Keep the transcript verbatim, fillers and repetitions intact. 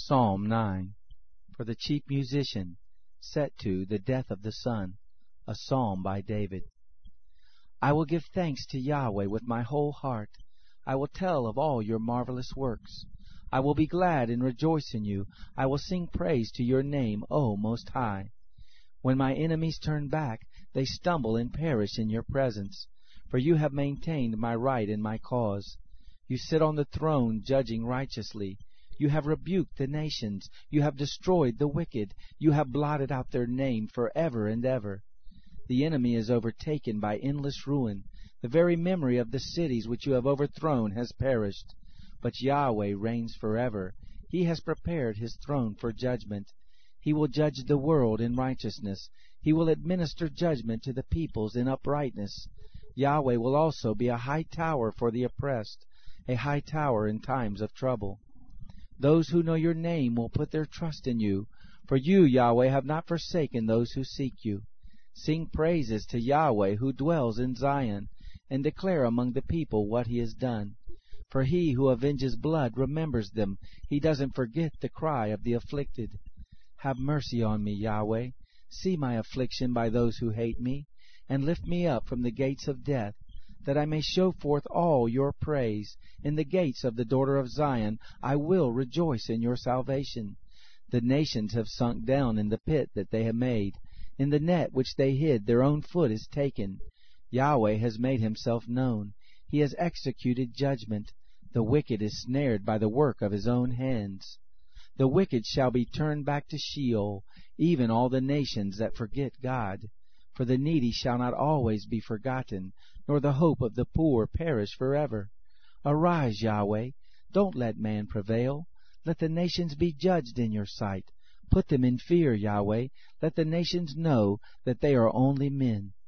Psalm nine. For the chief musician, set to the death of the Son, a psalm by David. I will give thanks to Yahweh with my whole heart. I will tell of all your marvelous works. I will be glad and rejoice in you. I will sing praise to your name, O Most High. When my enemies turn back, they stumble and perish in your presence. For you have maintained my right and my cause. You sit on the throne judging righteously. You have rebuked the nations. You have destroyed the wicked. You have blotted out their name forever and ever. The enemy is overtaken by endless ruin. The very memory of the cities which you have overthrown has perished. But Yahweh reigns forever. He has prepared his throne for judgment. He will judge the world in righteousness. He will administer judgment to the peoples in uprightness. Yahweh will also be a high tower for the oppressed, a high tower in times of trouble. Those who know your name will put their trust in you, for you, Yahweh, have not forsaken those who seek you. Sing praises to Yahweh who dwells in Zion, and declare among the people what he has done. For he who avenges blood remembers them. He doesn't forget the cry of the afflicted. Have mercy on me, Yahweh. See my affliction by those who hate me, and lift me up from the gates of death, that I may show forth all your praise. In the gates of the daughter of Zion I will rejoice in your salvation. The nations have sunk down in the pit that they have made. In the net which they hid their own foot is taken. Yahweh has made himself known. He has executed judgment. The wicked is snared by the work of his own hands. The wicked shall be turned back to Sheol, even all the nations that forget God. For the needy shall not always be forgotten, nor the hope of the poor perish forever. Arise, Yahweh, don't let man prevail. Let the nations be judged in your sight. Put them in fear, Yahweh. Let the nations know that they are only men.